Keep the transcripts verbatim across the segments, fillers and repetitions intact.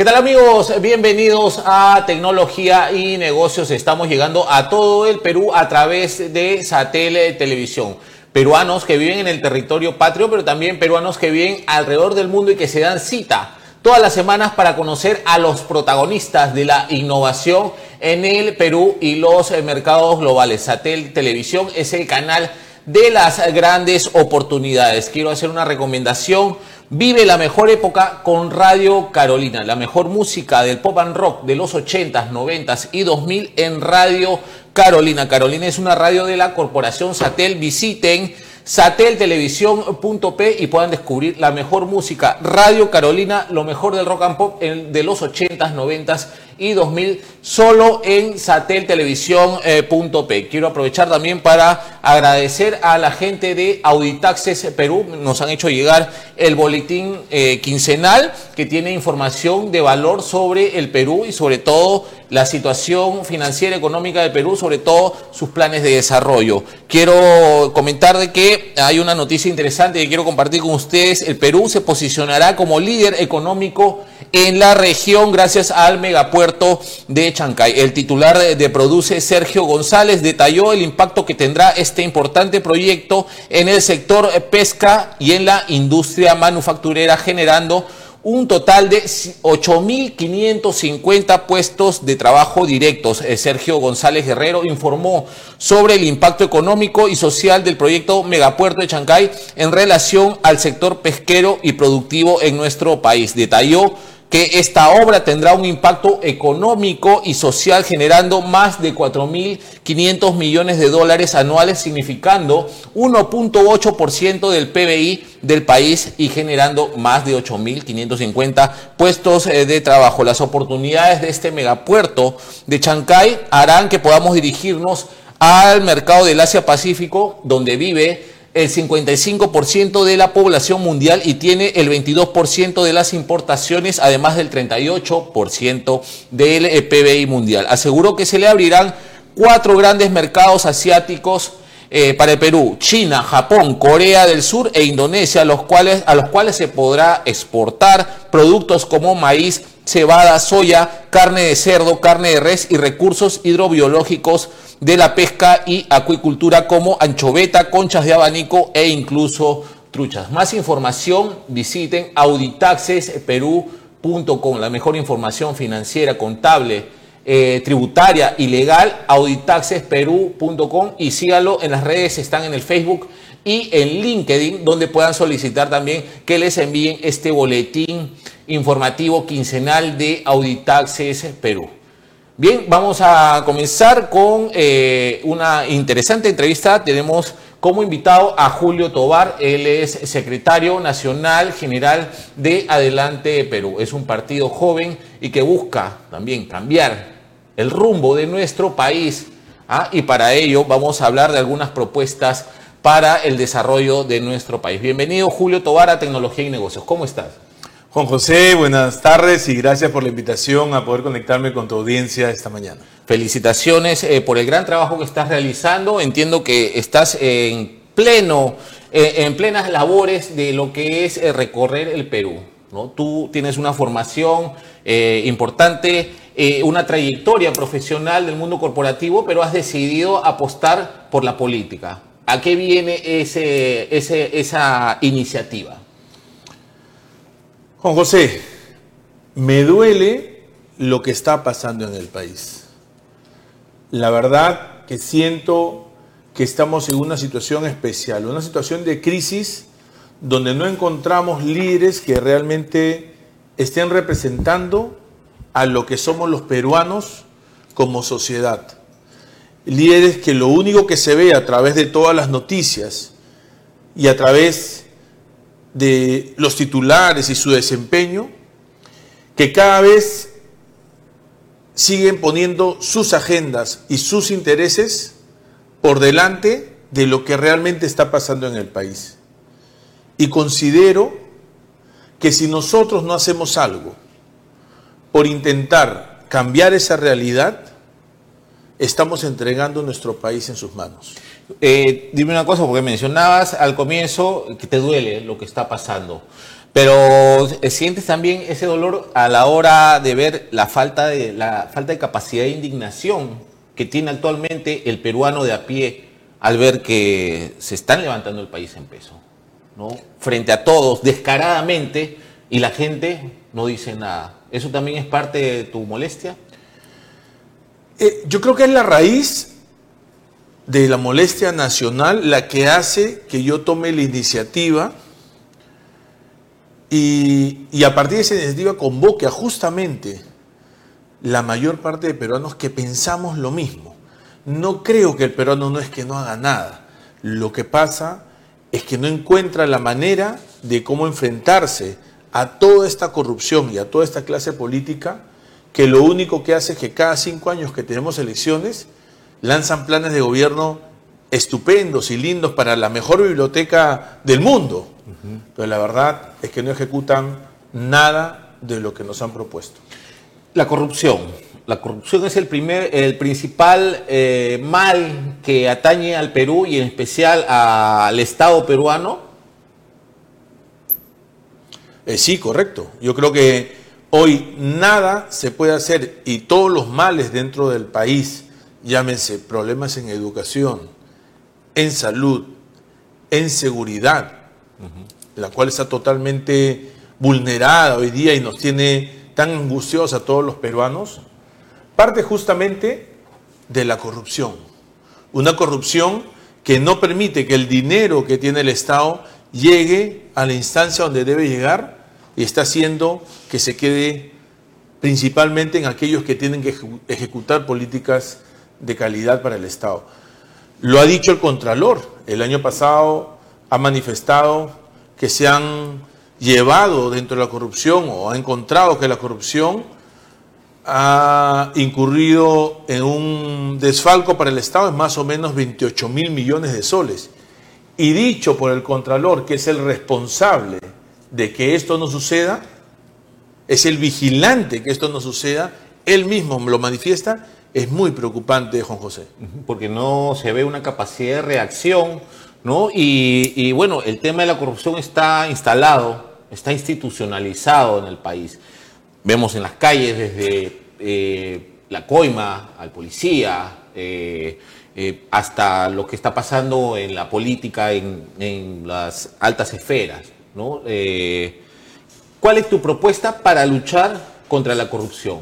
tal, amigos? Bienvenidos a Tecnología y Negocios. Estamos llegando a todo el Perú a través de Satel Televisión. Peruanos que viven en el territorio patrio, pero también peruanos que viven alrededor del mundo y que se dan cita todas las semanas para conocer a los protagonistas de la innovación en el Perú y los mercados globales. Satel Televisión es el canal de las grandes oportunidades. Quiero hacer una recomendación. Vive la mejor época con Radio Carolina, la mejor música del pop and rock de los ochentas, noventas y dos mil en Radio Carolina. Carolina es una radio de la corporación Satel. Visiten satel televisión punto pe y puedan descubrir la mejor música. Radio Carolina, lo mejor del rock and pop de los ochentas, noventas y dos mil, solo en satel televisión punto pe. Quiero aprovechar también para agradecer a la gente de Auditaxes Perú. Nos han hecho llegar el boletín eh, quincenal que tiene información de valor sobre el Perú y sobre todo la situación financiera y económica del Perú, sobre todo sus planes de desarrollo. Quiero comentar de que hay una noticia interesante que quiero compartir con ustedes. El Perú se posicionará como líder económico en la región gracias al megapuerto de Chancay. El titular de Produce, Sergio González, detalló el impacto que tendrá este importante proyecto en el sector pesca y en la industria manufacturera, generando un total de ocho mil quinientos cincuenta puestos de trabajo directos. Sergio González Guerrero informó sobre el impacto económico y social del proyecto Megapuerto de Chancay en relación al sector pesquero y productivo en nuestro país. Detalló que esta obra tendrá un impacto económico y social generando más de cuatro mil quinientos millones de dólares anuales, significando uno punto ocho por ciento del P B I del país y generando más de ocho mil quinientos cincuenta puestos de trabajo. Las oportunidades de este megapuerto de Chancay harán que podamos dirigirnos al mercado del Asia-Pacífico, donde vive el cincuenta y cinco por ciento de la población mundial y tiene el veintidós por ciento de las importaciones, además del treinta y ocho por ciento del P B I mundial. Aseguró que se le abrirán cuatro grandes mercados asiáticos eh, para el Perú: China, Japón, Corea del Sur e Indonesia, los cuales, a los cuales se podrá exportar productos como maíz, cebada, soya, carne de cerdo, carne de res y recursos hidrobiológicos de la pesca y acuicultura como anchoveta, conchas de abanico e incluso truchas. Más información, visiten auditaxes perú punto com, la mejor información financiera, contable, eh, tributaria y legal, auditaxes perú punto com, y síganlo en las redes, están en el Facebook y en LinkedIn, donde puedan solicitar también que les envíen este boletín informativo quincenal de Auditaxes Perú. Bien, vamos a comenzar con eh, una interesante entrevista. Tenemos como invitado a Julio Tovar. Él es secretario nacional general de Adelante Perú. Es un partido joven y que busca también cambiar el rumbo de nuestro país. ¿ah? Y para ello vamos a hablar de algunas propuestas para el desarrollo de nuestro país. Bienvenido, Julio Tovar, a Tecnología y Negocios. ¿Cómo estás? Juan José, buenas tardes y gracias por la invitación a poder conectarme con tu audiencia esta mañana. Felicitaciones eh, por el gran trabajo que estás realizando. Entiendo que estás en pleno, eh, en plenas labores de lo que es eh, recorrer el Perú, ¿no? Tú tienes una formación eh, importante, eh, una trayectoria profesional del mundo corporativo, pero has decidido apostar por la política. ¿A qué viene ese, ese, esa iniciativa? Juan José, me duele lo que está pasando en el país. La verdad que siento que estamos en una situación especial, una situación de crisis donde no encontramos líderes que realmente estén representando a lo que somos los peruanos como sociedad. Líderes que lo único que se ve a través de todas las noticias y a través de los titulares y su desempeño, que cada vez siguen poniendo sus agendas y sus intereses por delante de lo que realmente está pasando en el país. Y considero que si nosotros no hacemos algo por intentar cambiar esa realidad, estamos entregando nuestro país en sus manos. Eh, dime una cosa, porque mencionabas al comienzo que te duele lo que está pasando, Pero sientes también ese dolor a la hora de ver la falta de, la falta de capacidad de indignación que tiene actualmente el peruano de a pie al ver que se están levantando el país en peso, ¿no? Frente a todos, descaradamente, y la gente no dice nada. ¿Eso también es parte de tu molestia? Eh, yo creo que es la raíz de la molestia nacional la que hace que yo tome la iniciativa y, y a partir de esa iniciativa convoque a justamente la mayor parte de peruanos que pensamos lo mismo. No creo que el peruano no es que no haga nada. Lo que pasa es que no encuentra la manera de cómo enfrentarse a toda esta corrupción y a toda esta clase política que lo único que hace es que cada cinco años que tenemos elecciones lanzan planes de gobierno estupendos y lindos para la mejor biblioteca del mundo. Uh-huh. Pero la verdad es que no ejecutan nada de lo que nos han propuesto. La corrupción. La corrupción es el, primer, el principal eh, mal que atañe al Perú y en especial a, al Estado peruano. Eh, sí, correcto. Yo creo que hoy nada se puede hacer y todos los males dentro del país, llámense problemas en educación, en salud, en seguridad, uh-huh. la cual está totalmente vulnerada hoy día y nos tiene tan angustiados a todos los peruanos, parte justamente de la corrupción. Una corrupción que no permite que el dinero que tiene el Estado llegue a la instancia donde debe llegar y está haciendo que se quede principalmente en aquellos que tienen que ejecutar políticas de calidad para el Estado. Lo ha dicho el Contralor. El año pasado ha manifestado que se han llevado dentro de la corrupción o ha encontrado que la corrupción ha incurrido en un desfalco para el Estado de más o menos veintiocho mil millones de soles. Y dicho por el Contralor, que es el responsable de que esto no suceda, es el vigilante que esto no suceda, él mismo lo manifiesta, es muy preocupante, Juan José. Porque no se ve una capacidad de reacción, ¿no? Y, y bueno, el tema de la corrupción está instalado, está institucionalizado en el país. Vemos en las calles desde eh, la coima al policía, eh, eh, hasta lo que está pasando en la política, en, en las altas esferas, ¿no? Eh, ¿Cuál es tu propuesta para luchar contra la corrupción?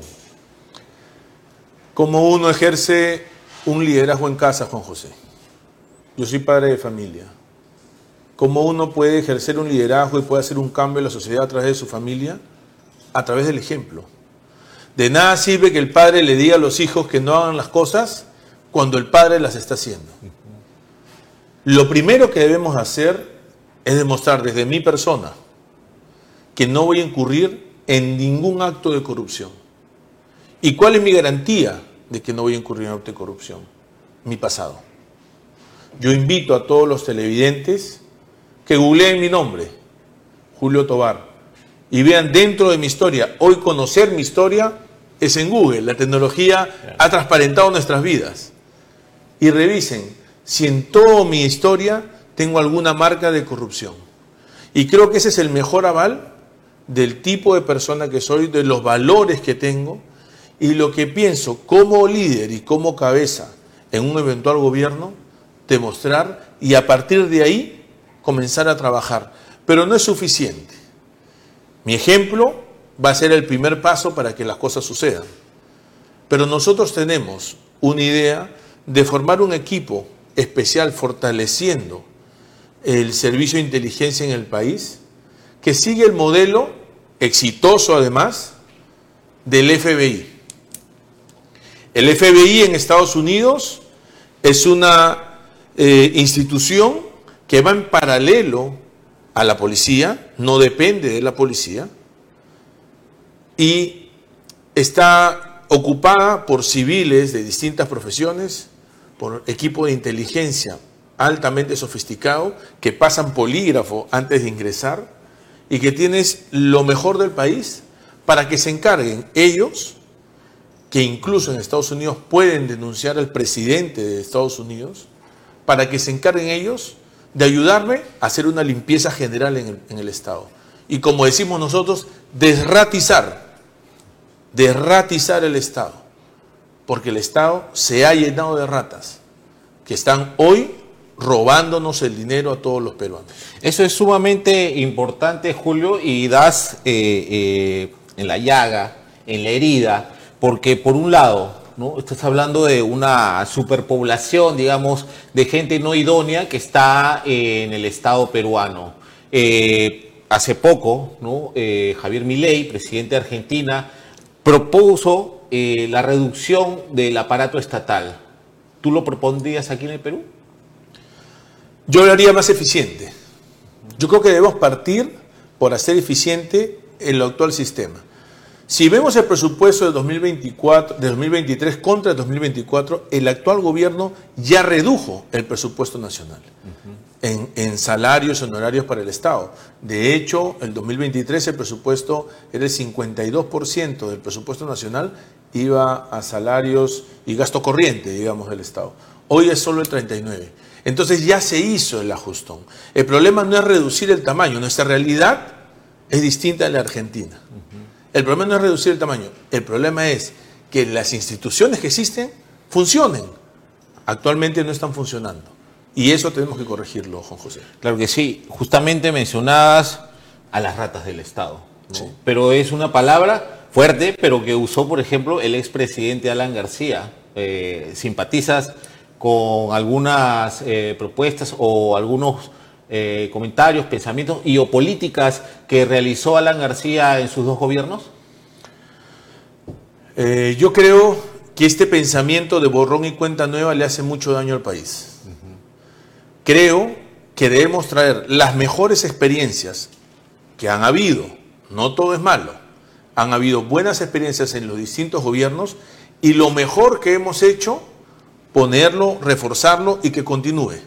¿Cómo uno ejerce un liderazgo en casa, Juan José? Yo soy padre de familia. ¿Cómo uno puede ejercer un liderazgo y puede hacer un cambio en la sociedad a través de su familia? A través del ejemplo. De nada sirve que el padre le diga a los hijos que no hagan las cosas cuando el padre las está haciendo. Lo primero que debemos hacer es demostrar desde mi persona que no voy a incurrir en ningún acto de corrupción. ¿Y cuál es mi garantía de que no voy a incurrir en acto de corrupción? Mi pasado. Yo invito a todos los televidentes que googleen mi nombre, Julio Tobar, y vean dentro de mi historia. Hoy conocer mi historia es en Google. La tecnología ha transparentado nuestras vidas. Y revisen si en toda mi historia tengo alguna marca de corrupción. Y creo que ese es el mejor aval del tipo de persona que soy, de los valores que tengo y lo que pienso como líder y como cabeza en un eventual gobierno, demostrar y a partir de ahí comenzar a trabajar. Pero no es suficiente. Mi ejemplo va a ser el primer paso para que las cosas sucedan. Pero nosotros tenemos una idea de formar un equipo especial fortaleciendo el servicio de inteligencia en el país, que sigue el modelo exitoso además del F B I. El F B I en Estados Unidos es una eh, institución que va en paralelo a la policía, no depende de la policía, y está ocupada por civiles de distintas profesiones, por equipo de inteligencia altamente sofisticado, que pasan polígrafo antes de ingresar y que tienes lo mejor del país para que se encarguen ellos, que incluso en Estados Unidos pueden denunciar al presidente de Estados Unidos, para que se encarguen ellos de ayudarme a hacer una limpieza general en el, en el Estado. y, como decimos nosotros, desratizar, desratizar el Estado, porque el Estado se ha llenado de ratas que están hoy robándonos el dinero a todos los peruanos. Eso es sumamente importante, Julio, y das eh, eh, en la llaga, en la herida, porque por un lado, ¿no?, estás hablando de una superpoblación, digamos, de gente no idónea que está eh, en el Estado peruano. Eh, hace poco, ¿no?, eh, Javier Milei, presidente de Argentina, propuso eh, la reducción del aparato estatal. ¿Tú lo propondrías aquí en el Perú? Yo lo haría más eficiente. Yo creo que debemos partir por hacer eficiente el actual sistema. Si vemos el presupuesto de dos mil veinticuatro, de dos mil veintitrés contra el dos mil veinticuatro, el actual gobierno ya redujo el presupuesto nacional uh-huh. en, en salarios honorarios para el Estado. De hecho, el dos mil veintitrés el presupuesto era el cincuenta y dos por ciento del presupuesto nacional iba a salarios y gasto corriente, digamos, del Estado. Hoy es solo el treinta y nueve por ciento. Entonces ya se hizo el ajustón. El problema no es reducir el tamaño, nuestra realidad es distinta a la Argentina. Uh-huh. El problema no es reducir el tamaño, el problema es que las instituciones que existen funcionen. Actualmente no están funcionando. Y eso tenemos que corregirlo, Juan José. Claro que sí. Justamente mencionabas a las ratas del Estado, ¿no? Sí. Pero es una palabra fuerte, pero que usó, por ejemplo, el expresidente Alan García. Eh, ¿Simpatizas con algunas eh, propuestas o algunos Eh, comentarios, pensamientos y o políticas que realizó Alan García en sus dos gobiernos? Eh, yo creo que este pensamiento de borrón y cuenta nueva le hace mucho daño al país. Uh-huh. Creo que debemos traer las mejores experiencias que han habido, no todo es malo, han habido buenas experiencias en los distintos gobiernos y lo mejor que hemos hecho, ponerlo, reforzarlo y que continúe.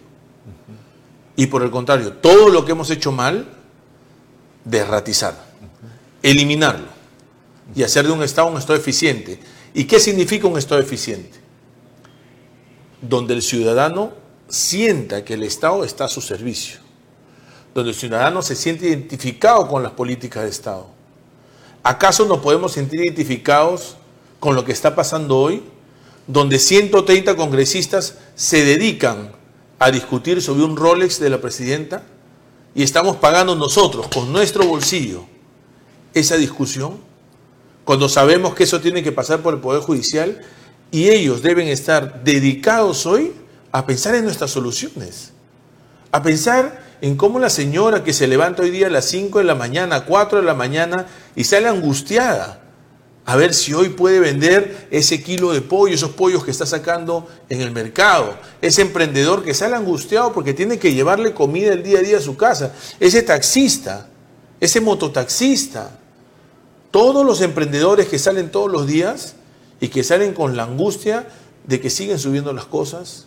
Y por el contrario, todo lo que hemos hecho mal, desratizar, eliminarlo y hacer de un Estado un Estado eficiente. ¿Y qué significa un Estado eficiente? Donde el ciudadano sienta que el Estado está a su servicio, donde el ciudadano se siente identificado con las políticas de Estado. ¿Acaso nos podemos sentir identificados con lo que está pasando hoy, donde ciento treinta congresistas se dedican a discutir sobre un Rolex de la presidenta y estamos pagando nosotros con nuestro bolsillo esa discusión, cuando sabemos que eso tiene que pasar por el Poder Judicial y ellos deben estar dedicados hoy a pensar en nuestras soluciones, a pensar en cómo la señora que se levanta hoy día a las cinco de la mañana, cuatro de la mañana y sale angustiada a ver si hoy puede vender ese kilo de pollo, esos pollos que está sacando en el mercado. Ese emprendedor que sale angustiado porque tiene que llevarle comida el día a día a su casa. Ese taxista, ese mototaxista. Todos los emprendedores que salen todos los días y que salen con la angustia de que siguen subiendo las cosas,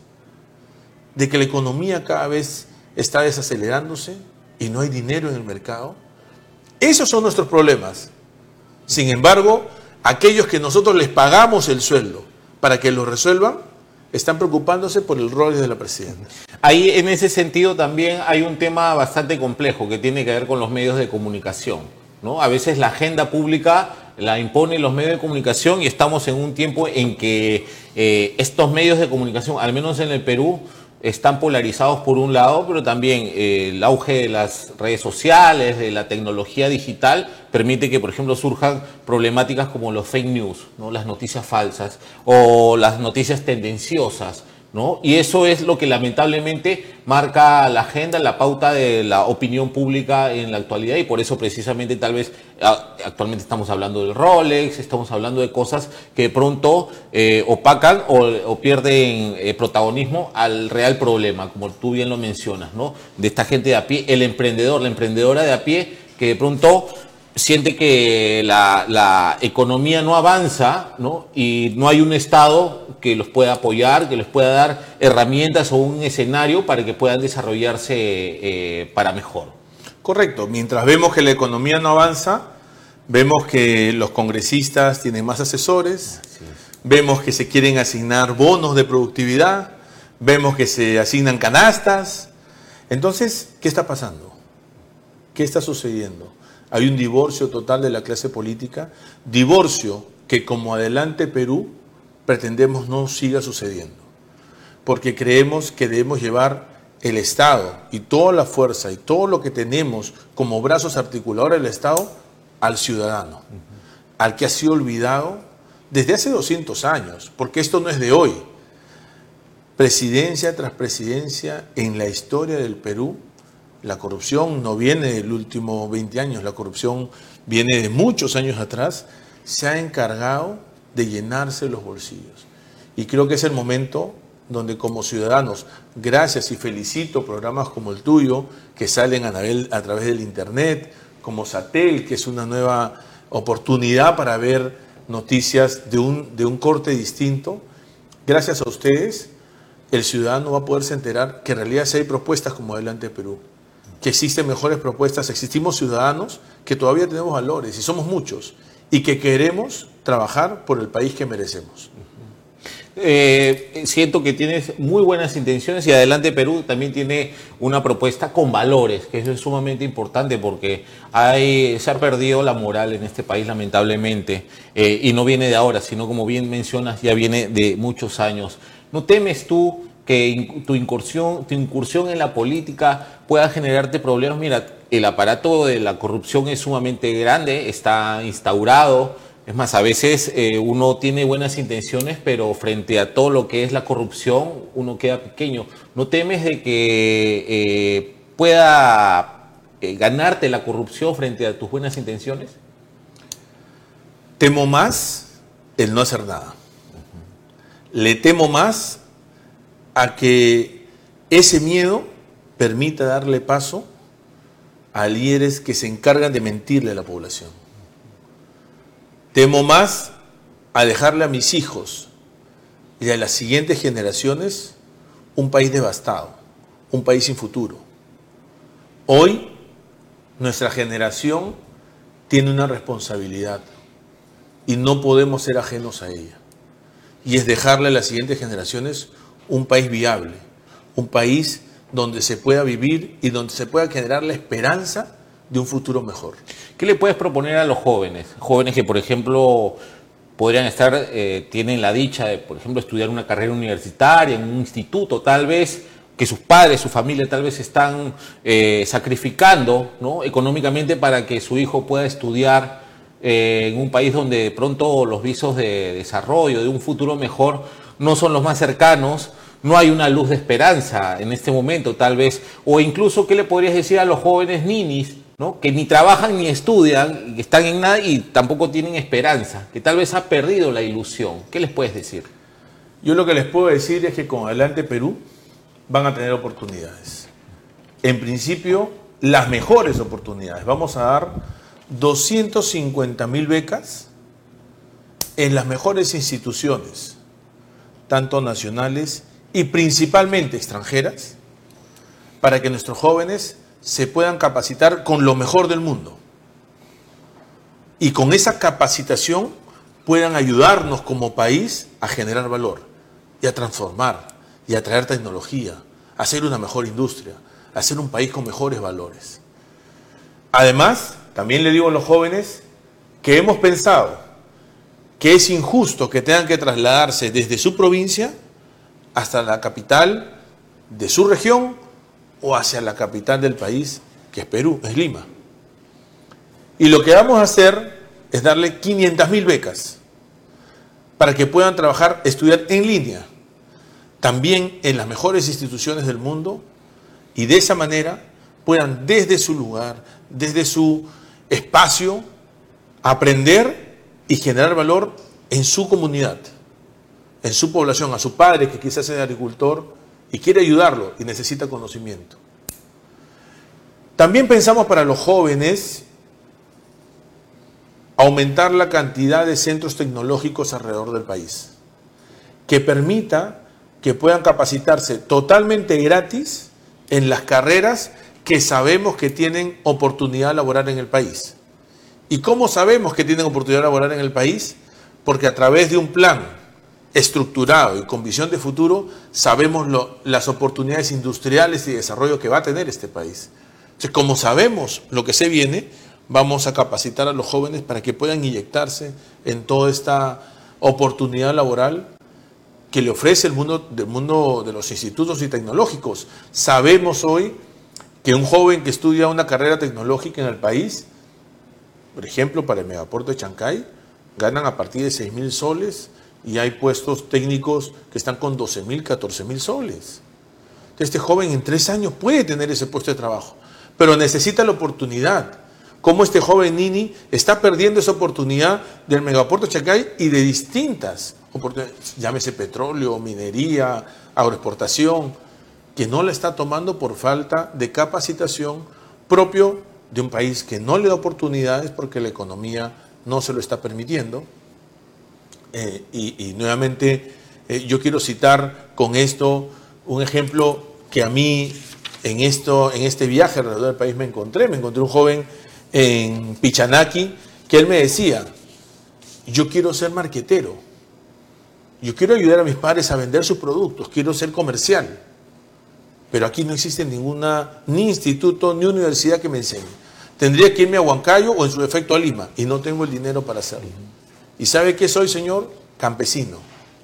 de que la economía cada vez está desacelerándose y no hay dinero en el mercado. Esos son nuestros problemas. Sin embargo, aquellos que nosotros les pagamos el sueldo para que lo resuelvan, están preocupándose por el rol de la presidenta. Ahí, en ese sentido, también hay un tema bastante complejo que tiene que ver con los medios de comunicación, ¿no? A veces la agenda pública la imponen los medios de comunicación y estamos en un tiempo en que eh, estos medios de comunicación, al menos en el Perú, están polarizados por un lado, pero también eh, el auge de las redes sociales, de la tecnología digital, permite que, por ejemplo, surjan problemáticas como los fake news, ¿no?, las noticias falsas o las noticias tendenciosas, ¿no? Y eso es lo que lamentablemente marca la agenda, la pauta de la opinión pública en la actualidad, y por eso precisamente tal vez actualmente estamos hablando del Rolex, estamos hablando de cosas que de pronto eh, opacan o, o pierden eh, protagonismo al real problema, como tú bien lo mencionas, ¿no? De esta gente de a pie, el emprendedor, la emprendedora de a pie, que de pronto siente que la, la economía no avanza, ¿no?, y no hay un Estado que los pueda apoyar, que les pueda dar herramientas o un escenario para que puedan desarrollarse eh, para mejor. Correcto. Mientras vemos que la economía no avanza, vemos que los congresistas tienen más asesores, vemos que se quieren asignar bonos de productividad, vemos que se asignan canastas. Entonces, ¿qué está pasando? ¿Qué está sucediendo? hay un divorcio total de la clase política, divorcio que como Adelante Perú pretendemos no siga sucediendo, porque creemos que debemos llevar el Estado y toda la fuerza y todo lo que tenemos como brazos articuladores del Estado al ciudadano, uh-huh. al que ha sido olvidado desde hace doscientos años, porque esto no es de hoy. Presidencia tras presidencia en la historia del Perú, la corrupción no viene del último veinte años, la corrupción viene de muchos años atrás, se ha encargado de llenarse los bolsillos. Y creo que es el momento donde como ciudadanos, gracias y felicito programas como el tuyo, que salen a, a través del internet, como Satel, que es una nueva oportunidad para ver noticias de un, de un corte distinto. Gracias a ustedes, el ciudadano va a poderse enterar que en realidad sí hay propuestas como Adelante Perú, que existen mejores propuestas, existimos ciudadanos que todavía tenemos valores y somos muchos y que queremos trabajar por el país que merecemos. Eh, siento que tienes muy buenas intenciones y Adelante Perú también tiene una propuesta con valores, que eso es sumamente importante porque hay, se ha perdido la moral en este país lamentablemente, eh, y no viene de ahora, sino como bien mencionas, ya viene de muchos años. ¿No temes tú que tu incursión, tu incursión en la política pueda generarte problemas? Mira, el aparato de la corrupción es sumamente grande, está instaurado. Es más, a veces eh, uno tiene buenas intenciones, pero frente a todo lo que es la corrupción, uno queda pequeño. ¿No temes de que eh, pueda eh, ganarte la corrupción frente a tus buenas intenciones? Temo más el no hacer nada. Le temo más a que ese miedo permita darle paso a líderes que se encargan de mentirle a la población. Temo más a dejarle a mis hijos y a las siguientes generaciones un país devastado, un país sin futuro. Hoy nuestra generación tiene una responsabilidad y no podemos ser ajenos a ella. Y es dejarle a las siguientes generaciones un país viable, un país donde se pueda vivir y donde se pueda generar la esperanza de un futuro mejor. ¿Qué le puedes proponer a los jóvenes? Jóvenes que, por ejemplo, podrían estar, eh, tienen la dicha de, por ejemplo, estudiar una carrera universitaria en un instituto, tal vez, que sus padres, su familia, tal vez están eh, sacrificando, ¿no?, económicamente para que su hijo pueda estudiar eh, en un país donde de pronto los visos de desarrollo, de un futuro mejor, no son los más cercanos. No hay una luz de esperanza en este momento, tal vez. O incluso, ¿qué le podrías decir a los jóvenes ninis, ¿no?, que ni trabajan ni estudian, que están en nada y tampoco tienen esperanza, que tal vez ha perdido la ilusión? ¿Qué les puedes decir? Yo lo que les puedo decir es que con Adelante Perú van a tener oportunidades. En principio, las mejores oportunidades. Vamos a dar doscientas cincuenta mil becas en las mejores instituciones, tanto nacionales y principalmente extranjeras, para que nuestros jóvenes se puedan capacitar con lo mejor del mundo. Y con esa capacitación puedan ayudarnos como país a generar valor y a transformar y a traer tecnología, a hacer una mejor industria, a hacer un país con mejores valores. Además, también le digo a los jóvenes que hemos pensado que es injusto que tengan que trasladarse desde su provincia hasta la capital de su región o hacia la capital del país, que es Perú, es Lima. Y lo que vamos a hacer es darle quinientas mil becas para que puedan trabajar, estudiar en línea, también en las mejores instituciones del mundo, y de esa manera puedan desde su lugar, desde su espacio, aprender y generar valor en su comunidad, en su población, a su padre que quizás es agricultor y quiere ayudarlo y necesita conocimiento. También pensamos para los jóvenes aumentar la cantidad de centros tecnológicos alrededor del país, que permita que puedan capacitarse totalmente gratis en las carreras que sabemos que tienen oportunidad laboral en el país. ¿Y cómo sabemos que tienen oportunidad laboral en el país? Porque a través de un plan estructurado y con visión de futuro sabemos lo, las oportunidades industriales y de desarrollo que va a tener este país. Entonces, como sabemos lo que se viene, vamos a capacitar a los jóvenes para que puedan inyectarse en toda esta oportunidad laboral que le ofrece el mundo, del mundo de los institutos y tecnológicos. Sabemos hoy que un joven que estudia una carrera tecnológica en el país, por ejemplo, para el megapuerto de Chancay, ganan a partir de seis mil soles y hay puestos técnicos que están con doce mil, catorce mil soles. Este joven en tres años puede tener ese puesto de trabajo, pero necesita la oportunidad. Como este joven Nini está perdiendo esa oportunidad del megapuerto de Chancay y de distintas oportunidades, llámese petróleo, minería, agroexportación, que no la está tomando por falta de capacitación propio de un país que no le da oportunidades porque la economía no se lo está permitiendo. Eh, y, y nuevamente eh, yo quiero citar con esto un ejemplo que a mí en, esto, en este viaje alrededor del país me encontré. Me encontré un joven en Pichanaki que él me decía, yo quiero ser marquetero, yo quiero ayudar a mis padres a vender sus productos, quiero ser comercial, pero aquí no existe ninguna, ni instituto, ni universidad que me enseñe. Tendría que irme a Huancayo o en su defecto a Lima y no tengo el dinero para hacerlo. ¿Y sabe qué soy, señor? Campesino.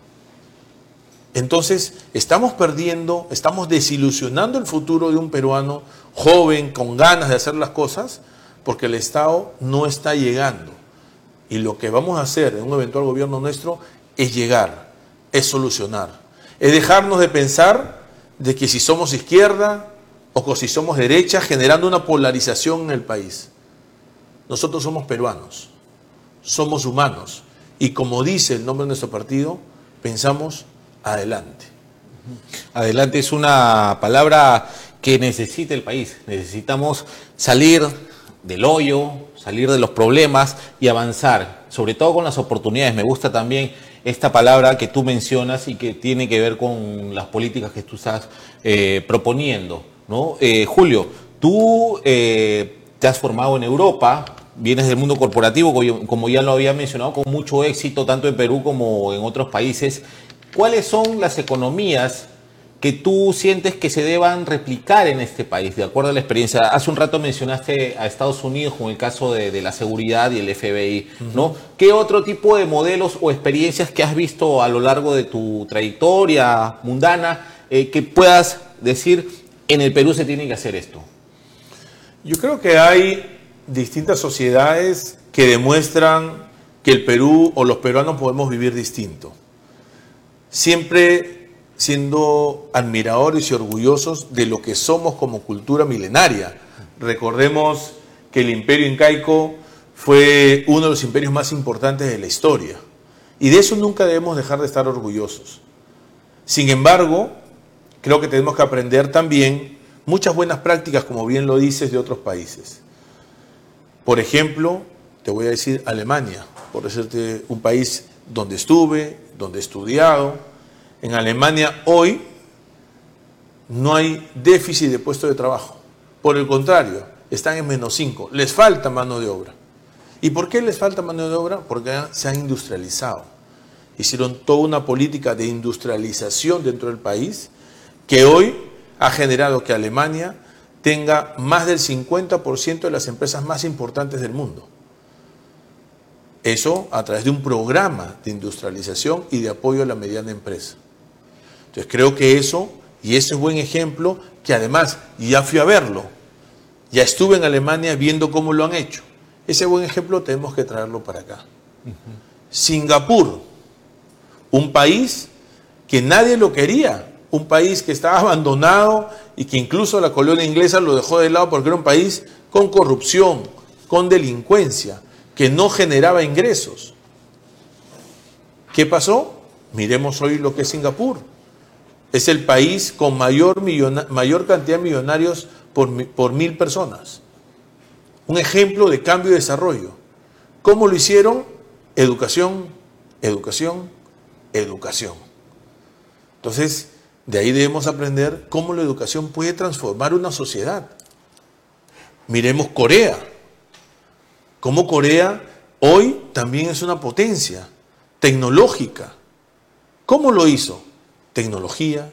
Entonces, estamos perdiendo, estamos desilusionando el futuro de un peruano joven, con ganas de hacer las cosas, porque el Estado no está llegando. Y lo que vamos a hacer en un eventual gobierno nuestro es llegar, es solucionar, es dejarnos de pensar de que si somos izquierda o que si somos derecha, generando una polarización en el país. Nosotros somos peruanos, somos humanos, y como dice el nombre de nuestro partido, pensamos adelante. Adelante es una palabra que necesita el país. Necesitamos salir del hoyo, salir de los problemas y avanzar, sobre todo con las oportunidades. Me gusta también esta palabra que tú mencionas y que tiene que ver con las políticas que tú estás eh, proponiendo, ¿no? Eh, Julio, tú eh, te has formado en Europa, vienes del mundo corporativo, como ya lo había mencionado, con mucho éxito, tanto en Perú como en otros países. ¿Cuáles son las economías que tú sientes que se deban replicar en este país, de acuerdo a la experiencia? Hace un rato mencionaste a Estados Unidos con el caso de, de la seguridad y el F B I, ¿no? Uh-huh. ¿Qué otro tipo de modelos o experiencias que has visto a lo largo de tu trayectoria mundana eh, que puedas decir, en el Perú se tiene que hacer esto? Yo creo que hay distintas sociedades que demuestran que el Perú o los peruanos podemos vivir distinto. Siempre siendo admiradores y orgullosos de lo que somos como cultura milenaria. Recordemos que el imperio incaico fue uno de los imperios más importantes de la historia, y de eso nunca debemos dejar de estar orgullosos. Sin embargo, creo que tenemos que aprender también muchas buenas prácticas, como bien lo dices, de otros países. Por ejemplo, te voy a decir Alemania, por decirte un país donde estuve, donde he estudiado. En Alemania hoy no hay déficit de puestos de trabajo. Por el contrario, están en menos cinco. Les falta mano de obra. ¿Y por qué les falta mano de obra? Porque se han industrializado. Hicieron toda una política de industrialización dentro del país que hoy ha generado que Alemania tenga más del cincuenta por ciento de las empresas más importantes del mundo. Eso a través de un programa de industrialización y de apoyo a la mediana empresa. Entonces creo que eso, y ese es buen ejemplo, que además ya fui a verlo, ya estuve en Alemania viendo cómo lo han hecho. Ese buen ejemplo tenemos que traerlo para acá. Uh-huh. Singapur, un país que nadie lo quería, un país que estaba abandonado y que incluso la colonia inglesa lo dejó de lado porque era un país con corrupción, con delincuencia, que no generaba ingresos. ¿Qué pasó? Miremos hoy lo que es Singapur. Es el país con mayor, millona, mayor cantidad de millonarios por, por mil personas. Un ejemplo de cambio y desarrollo. ¿Cómo lo hicieron? Educación, educación, educación. Entonces, de ahí debemos aprender cómo la educación puede transformar una sociedad. Miremos Corea. Cómo Corea hoy también es una potencia tecnológica. ¿Cómo lo hizo? Tecnología,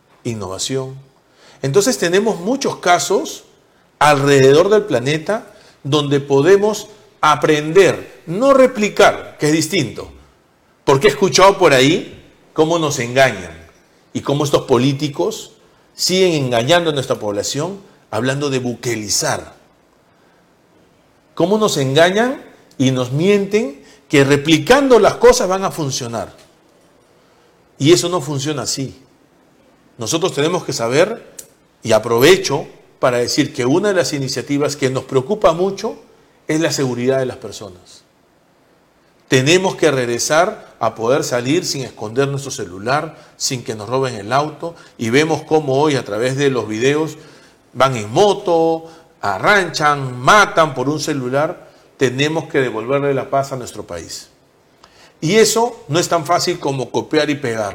innovación. Entonces tenemos muchos casos alrededor del planeta donde podemos aprender, no replicar, que es distinto. Porque he escuchado por ahí cómo nos engañan y cómo estos políticos siguen engañando a nuestra población hablando de buquelizar. Cómo nos engañan y nos mienten que replicando las cosas van a funcionar. Y eso no funciona así. Nosotros tenemos que saber, y aprovecho para decir que una de las iniciativas que nos preocupa mucho es la seguridad de las personas. Tenemos que regresar a poder salir sin esconder nuestro celular, sin que nos roben el auto, y vemos cómo hoy a través de los videos van en moto, arranchan, matan por un celular. Tenemos que devolverle la paz a nuestro país. Y eso no es tan fácil como copiar y pegar.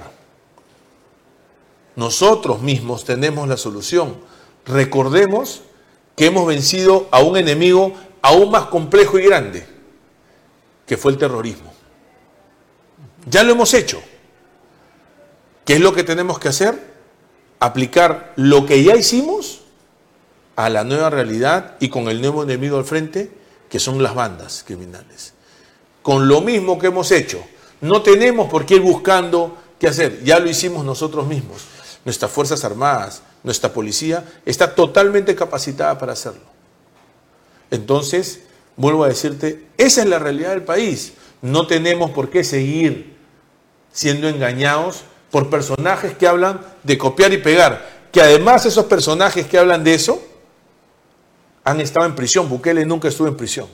Nosotros mismos tenemos la solución. Recordemos que hemos vencido a un enemigo aún más complejo y grande, que fue el terrorismo. Ya lo hemos hecho. ¿Qué es lo que tenemos que hacer? Aplicar lo que ya hicimos a la nueva realidad y con el nuevo enemigo al frente, que son las bandas criminales. Con lo mismo que hemos hecho, no tenemos por qué ir buscando qué hacer. Ya lo hicimos nosotros mismos. Nuestras Fuerzas Armadas, nuestra policía está totalmente capacitada para hacerlo. Entonces, vuelvo a decirte, esa es la realidad del país. No tenemos por qué seguir siendo engañados por personajes que hablan de copiar y pegar. Que además esos personajes que hablan de eso han estado en prisión. Bukele nunca estuvo en prisión.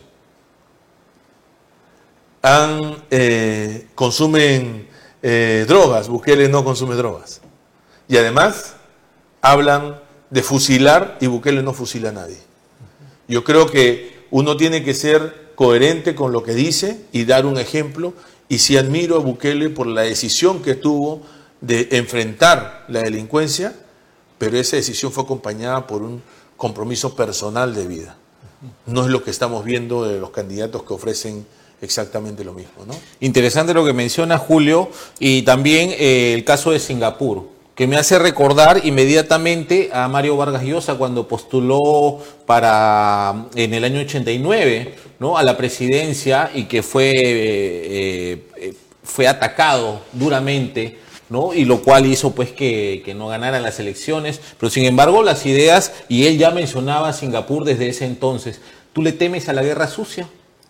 Han, eh, consumen eh, drogas. Bukele no consume drogas. Y además hablan de fusilar y Bukele no fusila a nadie. Yo creo que uno tiene que ser coherente con lo que dice y dar un ejemplo. Y sí admiro a Bukele por la decisión que tuvo de enfrentar la delincuencia, pero esa decisión fue acompañada por un compromiso personal de vida. No es lo que estamos viendo de los candidatos que ofrecen exactamente lo mismo, ¿no? Interesante lo que menciona Julio, y también eh, el caso de Singapur, que me hace recordar inmediatamente a Mario Vargas Llosa cuando postuló para en el año ochenta y nueve, ¿no?, a la presidencia, y que fue, eh, eh, fue atacado duramente, ¿no?, y lo cual hizo pues que, que no ganaran las elecciones, pero sin embargo las ideas, y él ya mencionaba a Singapur desde ese entonces. ¿Tú le temes a la guerra sucia?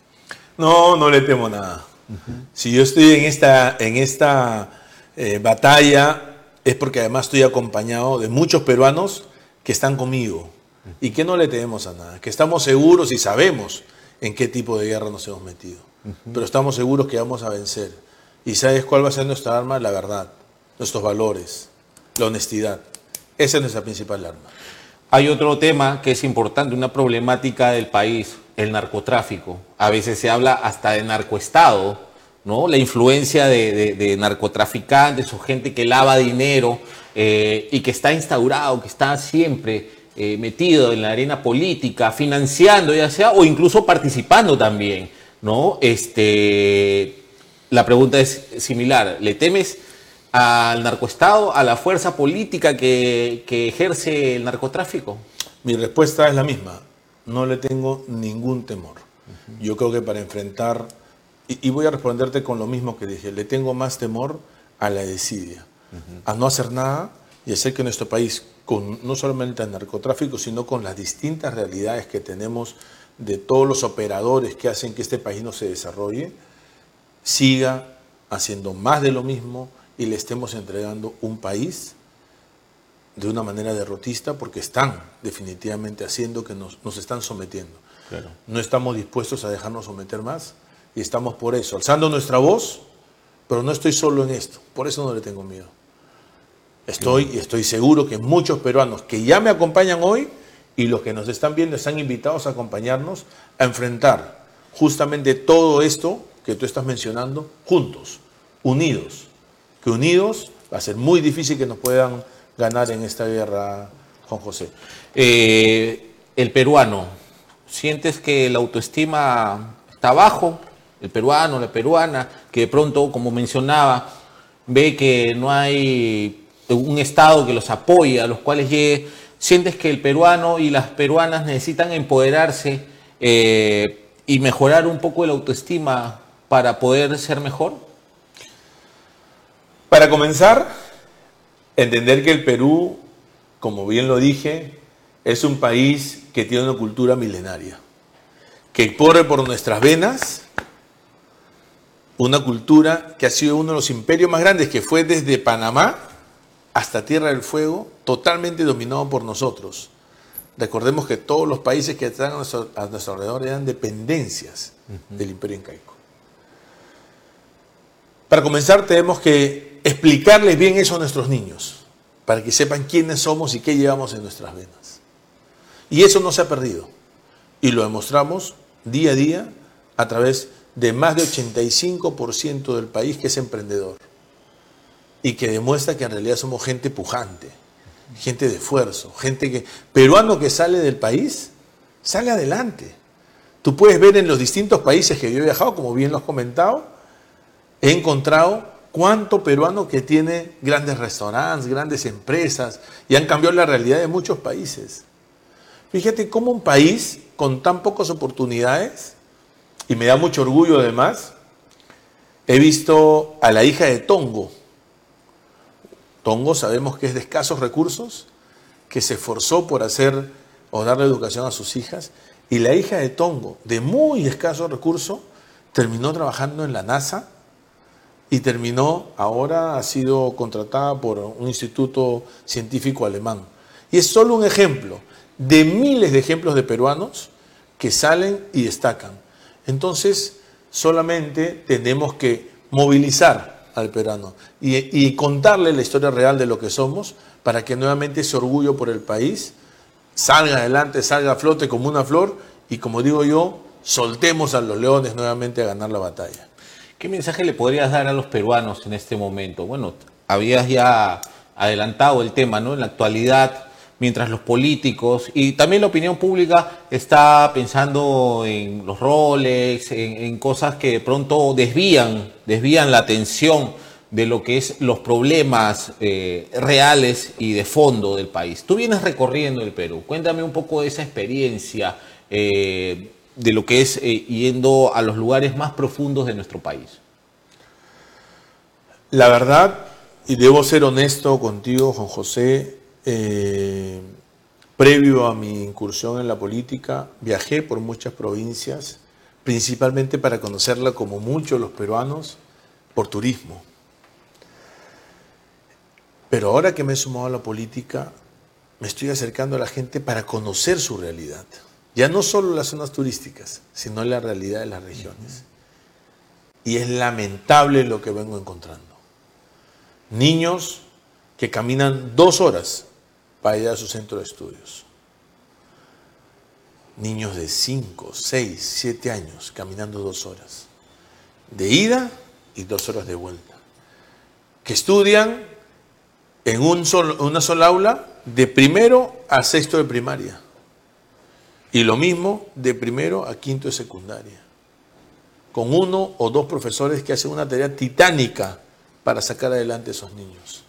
No, no le temo nada. Uh-huh. Si yo estoy en esta, en esta eh, batalla, es porque además estoy acompañado de muchos peruanos que están conmigo y que no le tememos a nada, que estamos seguros y sabemos en qué tipo de guerra nos hemos metido, uh-huh. pero estamos seguros que vamos a vencer. ¿Y sabes cuál va a ser nuestra arma? La verdad, nuestros valores, la honestidad. Esa es nuestra principal arma. Hay otro tema que es importante, una problemática del país, el narcotráfico. A veces se habla hasta de narcoestado, ¿no? La influencia de, de, de narcotraficantes o gente que lava dinero eh, y que está instaurado, que está siempre eh, metido en la arena política, financiando ya sea, o incluso participando también, ¿no? Este, la pregunta es similar. ¿Le temes al narcoestado, a la fuerza política que, que ejerce el narcotráfico? Mi respuesta es la misma. No le tengo ningún temor. Uh-huh. Yo creo que para enfrentar, y, y voy a responderte con lo mismo que dije, le tengo más temor a la desidia, uh-huh. a no hacer nada y hacer que nuestro país, con no solamente el narcotráfico, sino con las distintas realidades que tenemos de todos los operadores que hacen que este país no se desarrolle, siga haciendo más de lo mismo y le estemos entregando un país de una manera derrotista, porque están definitivamente haciendo que nos, nos están sometiendo. Claro. No estamos dispuestos a dejarnos someter más y estamos por eso, alzando nuestra voz, pero no estoy solo en esto, por eso no le tengo miedo. Estoy y estoy seguro que muchos peruanos que ya me acompañan hoy y los que nos están viendo están invitados a acompañarnos a enfrentar justamente todo esto que tú estás mencionando juntos, unidos, que unidos va a ser muy difícil que nos puedan ganar en esta guerra, Juan José. Eh, el peruano, ¿sientes que la autoestima está bajo? El peruano, la peruana, que de pronto, como mencionaba, ve que no hay un Estado que los apoye, a los cuales llegue. ¿Sientes que el peruano y las peruanas necesitan empoderarse eh, y mejorar un poco la autoestima para poder ser mejor? Para comenzar, entender que el Perú, como bien lo dije, es un país que tiene una cultura milenaria, que corre por nuestras venas, una cultura que ha sido uno de los imperios más grandes, que fue desde Panamá hasta Tierra del Fuego, totalmente dominado por nosotros. Recordemos que todos los países que están a nuestro, a nuestro alrededor eran dependencias uh-huh. del imperio incaico. Para comenzar, tenemos que explicarles bien eso a nuestros niños, para que sepan quiénes somos y qué llevamos en nuestras venas. Y eso no se ha perdido. Y lo demostramos día a día a través de más de ochenta y cinco por ciento del país que es emprendedor. Y que demuestra que en realidad somos gente pujante, gente de esfuerzo, gente que, peruano que sale del país, sale adelante. Tú puedes ver en los distintos países que yo he viajado, como bien lo has comentado, he encontrado cuánto peruano que tiene grandes restaurantes, grandes empresas, y han cambiado la realidad de muchos países. Fíjate cómo un país con tan pocas oportunidades, y me da mucho orgullo además, he visto a la hija de Tongo. Tongo sabemos que es de escasos recursos, que se esforzó por hacer o darle educación a sus hijas, y la hija de Tongo, de muy escasos recursos, terminó trabajando en la NASA y terminó, ahora ha sido contratada por un instituto científico alemán. Y es solo un ejemplo de miles de ejemplos de peruanos que salen y destacan. Entonces, solamente tenemos que movilizar al peruano y, y contarle la historia real de lo que somos para que nuevamente ese orgullo por el país salga adelante, salga a flote como una flor y, como digo yo, soltemos a los leones nuevamente a ganar la batalla. ¿Qué mensaje le podrías dar a los peruanos en este momento? Bueno, habías ya adelantado el tema, ¿no? En la actualidad, mientras los políticos y también la opinión pública está pensando en los roles, en, en cosas que de pronto desvían, desvían la atención de lo que es los problemas eh, reales y de fondo del país. Tú vienes recorriendo el Perú, cuéntame un poco de esa experiencia, eh, de lo que es eh, yendo a los lugares más profundos de nuestro país. La verdad, y debo ser honesto contigo, Juan José, Eh, previo a mi incursión en la política, viajé por muchas provincias, principalmente para conocerla, como muchos los peruanos, por turismo. Pero ahora que me he sumado a la política, me estoy acercando a la gente para conocer su realidad. Ya no solo las zonas turísticas, sino la realidad de las regiones. Y es lamentable lo que vengo encontrando. Niños que caminan dos horas para ir a su centro de estudios. Niños de cinco, seis, siete años caminando dos horas. De ida y dos horas de vuelta. Que estudian en un solo, una sola aula de primero a sexto de primaria. Y lo mismo de primero a quinto de secundaria. Con uno o dos profesores que hacen una tarea titánica para sacar adelante a esos niños.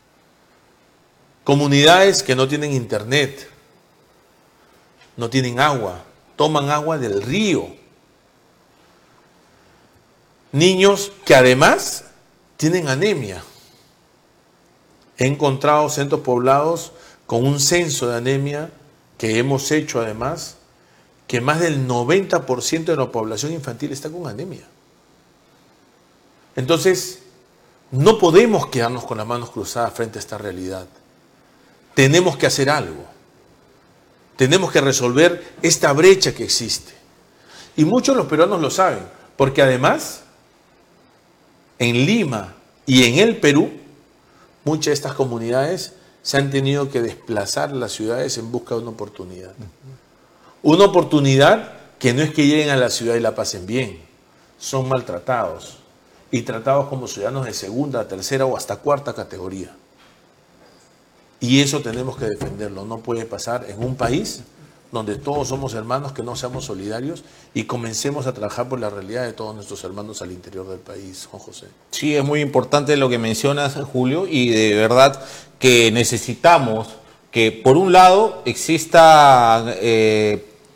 Comunidades que no tienen internet, no tienen agua, toman agua del río. Niños que además tienen anemia. He encontrado centros poblados con un censo de anemia que hemos hecho además, que más del noventa por ciento de la población infantil está con anemia. Entonces, no podemos quedarnos con las manos cruzadas frente a esta realidad. Tenemos que hacer algo. Tenemos que resolver esta brecha que existe. Y muchos de los peruanos lo saben, porque además, en Lima y en el Perú, muchas de estas comunidades se han tenido que desplazar a las ciudades en busca de una oportunidad. Una oportunidad que no es que lleguen a la ciudad y la pasen bien, son maltratados y tratados como ciudadanos de segunda, tercera o hasta cuarta categoría. Y eso tenemos que defenderlo. No puede pasar en un país donde todos somos hermanos, que no seamos solidarios y comencemos a trabajar por la realidad de todos nuestros hermanos al interior del país, Juan José. Sí, es muy importante lo que mencionas, Julio, y de verdad que necesitamos que, por un lado, exista eh,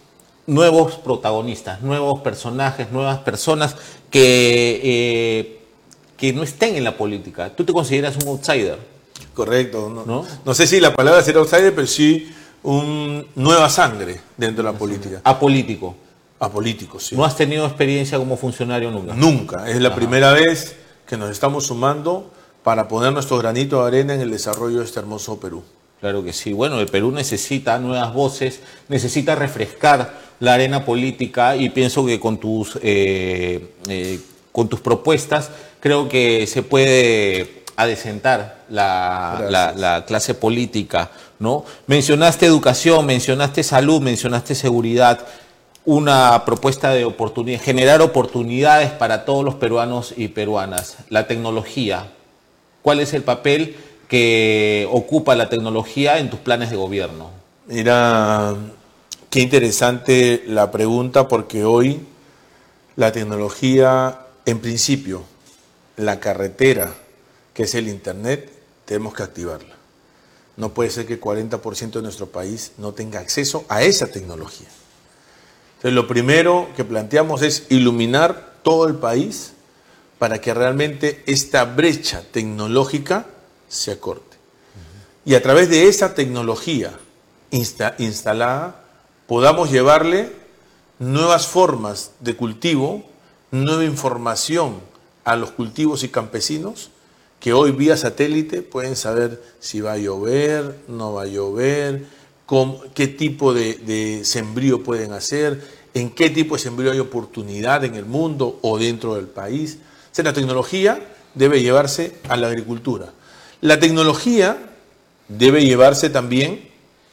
nuevos protagonistas, nuevos personajes, nuevas personas que, eh, que no estén en la política. ¿Tú te consideras un outsider? Correcto. No, ¿No? no sé si la palabra será outsider, pero sí un nueva sangre dentro de la política. Apolítico. Apolítico, sí. ¿No has tenido experiencia como funcionario nunca? Nunca. Es la Ajá. primera vez que nos estamos sumando para poner nuestro granito de arena en el desarrollo de este hermoso Perú. Claro que sí. Bueno, el Perú necesita nuevas voces, necesita refrescar la arena política y pienso que con tus, eh, eh, con tus propuestas creo que se puede adecentar la, la, la clase política, ¿no? Mencionaste educación, mencionaste salud, mencionaste seguridad. Una propuesta de oportunidad, generar oportunidades para todos los peruanos y peruanas. La tecnología, ¿cuál es el papel que ocupa la tecnología en tus planes de gobierno? Mira, qué interesante la pregunta, porque hoy la tecnología, en principio, la carretera, que es el Internet, tenemos que activarla. No puede ser que el cuarenta por ciento de nuestro país no tenga acceso a esa tecnología. Entonces, lo primero que planteamos es iluminar todo el país para que realmente esta brecha tecnológica se acorte. Y a través de esa tecnología insta instalada, podamos llevarle nuevas formas de cultivo, nueva información a los cultivos y campesinos, que hoy vía satélite pueden saber si va a llover, no va a llover, Con, qué tipo de, de sembrío pueden hacer, en qué tipo de sembrío hay oportunidad en el mundo o dentro del país. O sea, la tecnología debe llevarse a la agricultura. La tecnología debe llevarse también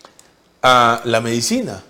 a la medicina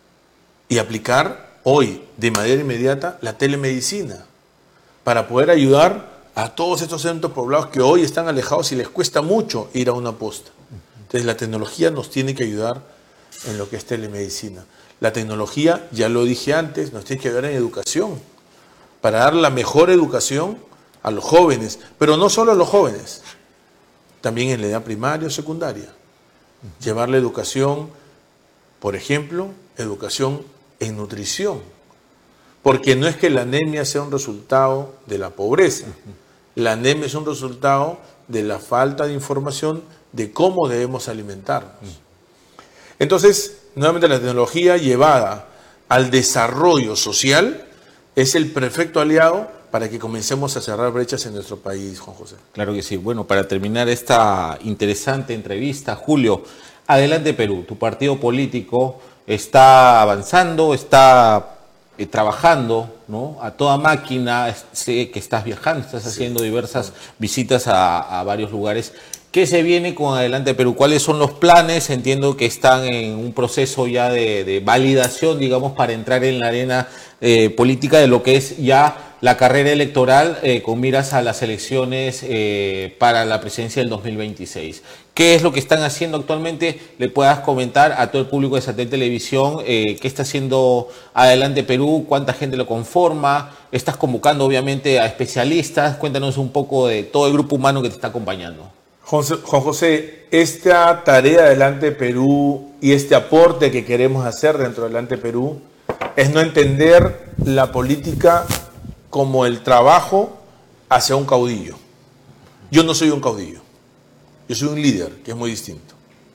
y aplicar hoy de manera inmediata la telemedicina para poder ayudar a todos estos centros poblados que hoy están alejados y les cuesta mucho ir a una posta. Entonces la tecnología nos tiene que ayudar en lo que es telemedicina. La tecnología, ya lo dije antes, nos tiene que ayudar en educación, para dar la mejor educación a los jóvenes, pero no solo a los jóvenes, también en la edad primaria o secundaria. Llevar la educación, por ejemplo, educación en nutrición, porque no es que la anemia sea un resultado de la pobreza, la anemia es un resultado de la falta de información de cómo debemos alimentarnos. Entonces, nuevamente la tecnología llevada al desarrollo social es el perfecto aliado para que comencemos a cerrar brechas en nuestro país, Juan José. Claro que sí. Bueno, para terminar esta interesante entrevista, Julio, Adelante Perú, tu partido político está avanzando, está eh, trabajando, ¿no? A toda máquina. Sé que estás viajando, estás sí. haciendo diversas visitas a, a varios lugares. ¿Qué se viene con Adelante Perú? ¿Cuáles son los planes? Entiendo que están en un proceso ya de, de validación, digamos, para entrar en la arena eh, política de lo que es ya la carrera electoral eh, con miras a las elecciones eh, para la presidencia del dos mil veintiséis. ¿Qué es lo que están haciendo actualmente? Le puedas comentar a todo el público de Satel Televisión eh, qué está haciendo Adelante Perú, cuánta gente lo conforma. Estás convocando obviamente a especialistas. Cuéntanos un poco de todo el grupo humano que te está acompañando. Juan José, esta tarea de Adelante Perú y este aporte que queremos hacer dentro de Adelante Perú es no entender la política como el trabajo hacia un caudillo. Yo no soy un caudillo, yo soy un líder, que es muy distinto.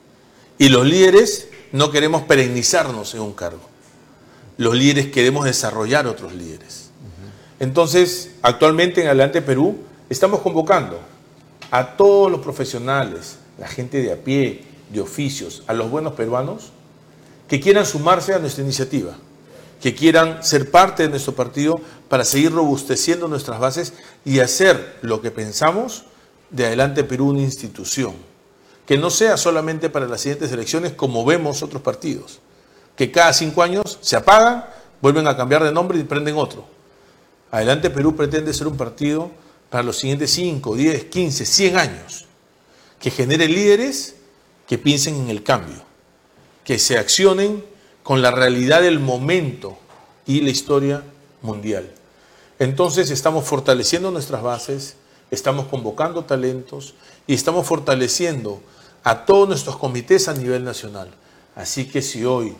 Y los líderes no queremos perennizarnos en un cargo. Los líderes queremos desarrollar otros líderes. Entonces, actualmente en Adelante Perú estamos convocando a todos los profesionales, la gente de a pie, de oficios, a los buenos peruanos, que quieran sumarse a nuestra iniciativa, que quieran ser parte de nuestro partido para seguir robusteciendo nuestras bases y hacer lo que pensamos de Adelante Perú una institución, que no sea solamente para las siguientes elecciones como vemos otros partidos, que cada cinco años se apagan, vuelven a cambiar de nombre y prenden otro. Adelante Perú pretende ser un partido para los siguientes cinco, diez, quince, cien años, que genere líderes que piensen en el cambio, que se accionen con la realidad del momento y la historia mundial. Entonces estamos fortaleciendo nuestras bases, estamos convocando talentos y estamos fortaleciendo a todos nuestros comités a nivel nacional. Así que si hoy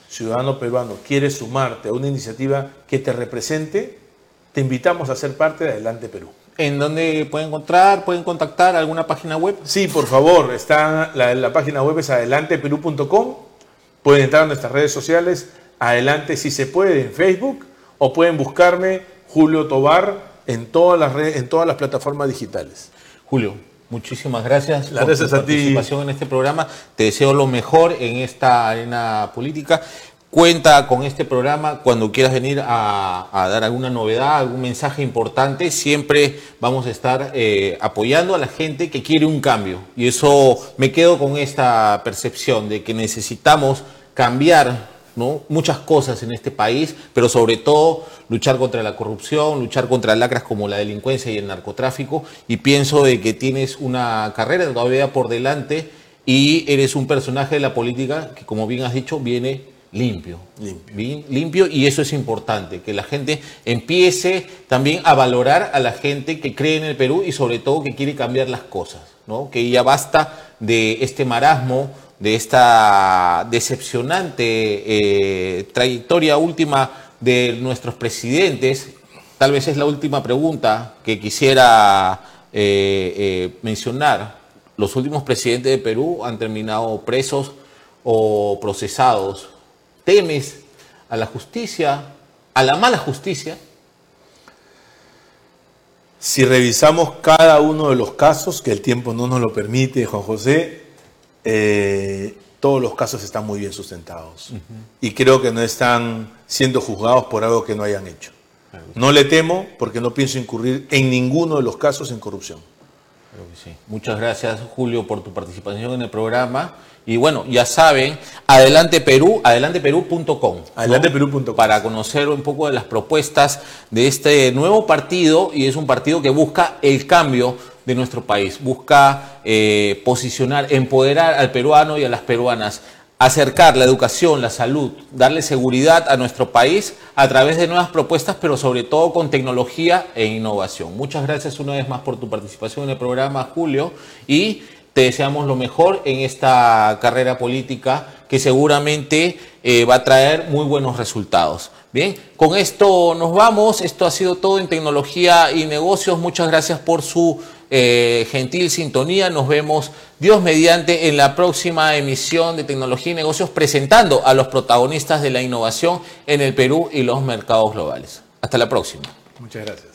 ciudadano peruano, quieres sumarte a una iniciativa que te represente, te invitamos a ser parte de Adelante Perú. ¿En dónde pueden encontrar, pueden contactar alguna página web? Sí, por favor, está la, la página web es adelante perú punto com. Pueden entrar a nuestras redes sociales, Adelante si se puede en Facebook, o pueden buscarme Julio Tobar en todas las redes, en todas las plataformas digitales. Julio, muchísimas gracias Las por gracias tu a ti. participación en este programa. Te deseo lo mejor en esta arena política. Cuenta con este programa cuando quieras venir a, a dar alguna novedad, algún mensaje importante. Siempre vamos a estar eh, apoyando a la gente que quiere un cambio. Y eso me quedo con esta percepción de que necesitamos cambiar, ¿no?, muchas cosas en este país, pero sobre todo luchar contra la corrupción, luchar contra lacras como la delincuencia y el narcotráfico. Y pienso de que tienes una carrera todavía por delante y eres un personaje de la política que, como bien has dicho, viene limpio, Limpio. Bien, limpio, y eso es importante, que la gente empiece también a valorar a la gente que cree en el Perú y sobre todo que quiere cambiar las cosas, ¿no? Que ya basta de este marasmo, de esta decepcionante eh, trayectoria última de nuestros presidentes. Tal vez es la última pregunta que quisiera eh, eh, mencionar. Los últimos presidentes de Perú han terminado presos o procesados. ¿Temes a la justicia, a la mala justicia? Si revisamos cada uno de los casos, que el tiempo no nos lo permite, Juan José, eh, todos los casos están muy bien sustentados. Uh-huh. Y creo que no están siendo juzgados por algo que no hayan hecho. Claro que sí. No le temo porque no pienso incurrir en ninguno de los casos en corrupción. Claro que sí. Muchas gracias, Julio, por tu participación en el programa. Y bueno, ya saben, Adelante Perú, adelante perú punto com, ¿no? adelante perú punto com. Para conocer un poco de las propuestas de este nuevo partido, y es un partido que busca el cambio de nuestro país, busca eh, posicionar, empoderar al peruano y a las peruanas, acercar la educación, la salud, darle seguridad a nuestro país a través de nuevas propuestas, pero sobre todo con tecnología e innovación. Muchas gracias una vez más por tu participación en el programa, Julio, y te deseamos lo mejor en esta carrera política que seguramente eh, va a traer muy buenos resultados. Bien, con esto nos vamos. Esto ha sido todo en Tecnología y Negocios. Muchas gracias por su eh, gentil sintonía. Nos vemos, Dios mediante, en la próxima emisión de Tecnología y Negocios, presentando a los protagonistas de la innovación en el Perú y los mercados globales. Hasta la próxima. Muchas gracias.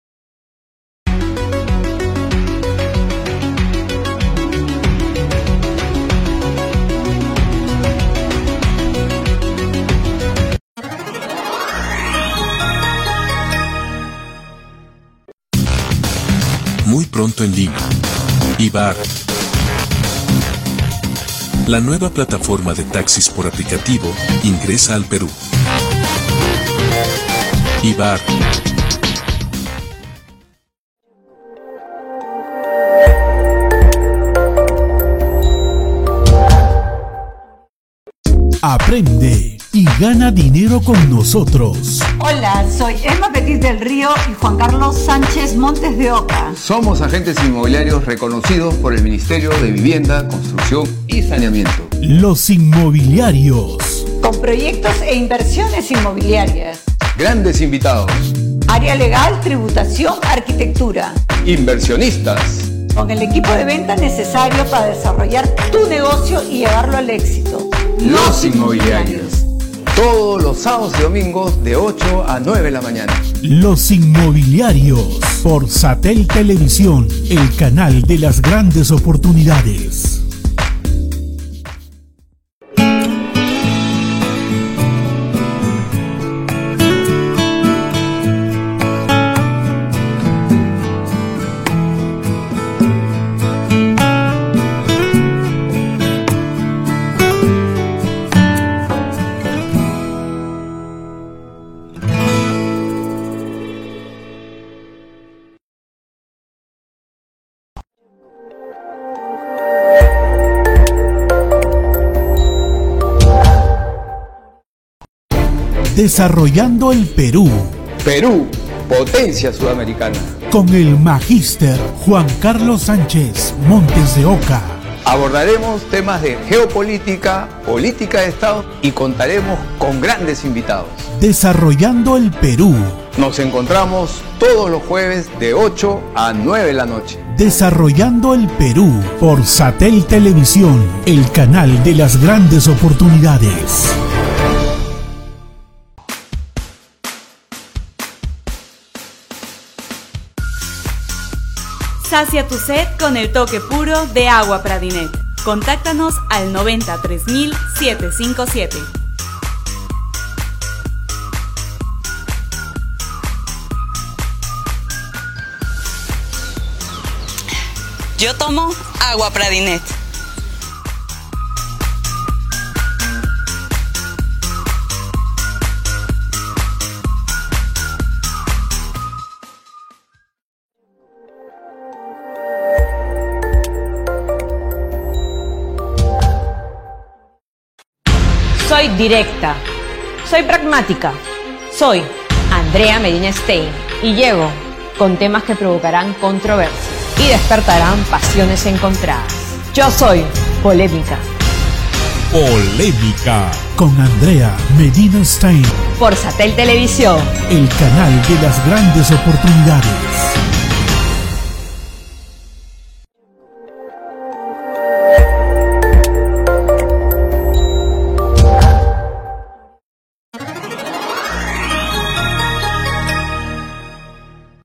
Muy pronto en Lima. Ibar. La nueva plataforma de taxis por aplicativo ingresa al Perú. Ibar. Aprende y gana dinero con nosotros. Hola, soy Emma Petit del Río y Juan Carlos Sánchez Montes de Oca. Somos agentes inmobiliarios reconocidos por el Ministerio de Vivienda, Construcción y Saneamiento. Los inmobiliarios. Con proyectos e inversiones inmobiliarias. Grandes invitados. Área legal, tributación, arquitectura. Inversionistas. Con el equipo de venta necesario para desarrollar tu negocio y llevarlo al éxito. Los inmobiliarios. Todos los sábados y domingos de ocho a nueve de la mañana. Los inmobiliarios. Por Satel Televisión, el canal de las grandes oportunidades. Desarrollando el Perú. Perú, potencia sudamericana. Con el magíster Juan Carlos Sánchez Montes de Oca. Abordaremos temas de geopolítica, política de Estado y contaremos con grandes invitados. Desarrollando el Perú. Nos encontramos todos los jueves de ocho a nueve de la noche. Desarrollando el Perú por Satel Televisión, el canal de las grandes oportunidades. Sacia tu sed con el toque puro de agua Pradinet. Contáctanos al noventa y tres mil setecientos cincuenta y siete. Yo tomo agua Pradinet. Soy directa, soy pragmática, soy Andrea Medina Stein y llego con temas que provocarán controversia y despertarán pasiones encontradas. Yo soy polémica. Polémica con Andrea Medina Stein por Satel Televisión, el canal de las grandes oportunidades.